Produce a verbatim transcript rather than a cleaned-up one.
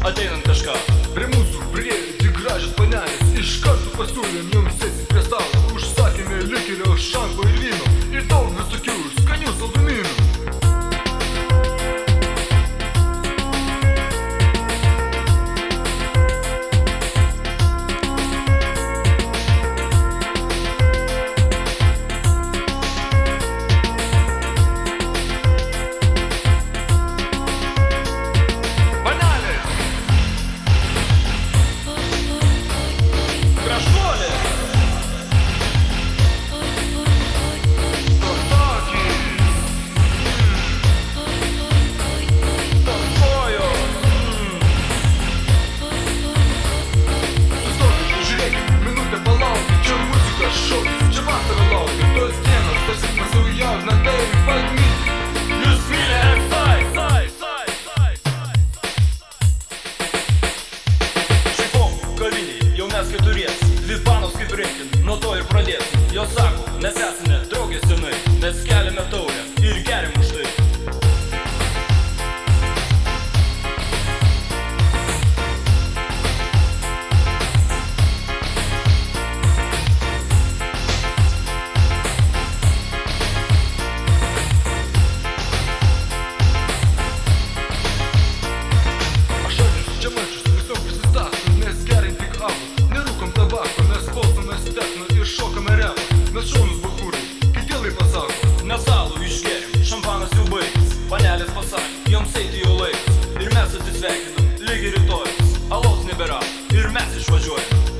ateinant kažką. Prie mūsų priėjo tik gražios panelės, iš karto pasiūlėm joms sėsti prie stalo. Užsakėme likirio, šanko ir vyno, ir daug visokių skanių saldumynų. Lipanos kaip reikin, nuo to ir pradėsim. Jos sako, mes esame draugės senai, mes keliame taurę ir geriam už tai. Aš ačiūs čia mačius, visom prisistatom, nes geriam tik alų. Nerūkom tabako, mes klausomės techno ir šokame repą. Mes šaunus bachūrai, kaip vėlai pasako. Mes alų išgerim, šampanas jau baigtas. Panelės pasakė, joms eiti jau laikas. Ir mes atsisveikinam, lygiai rytojus. Alaus nebėra ir mes išvažiuojam.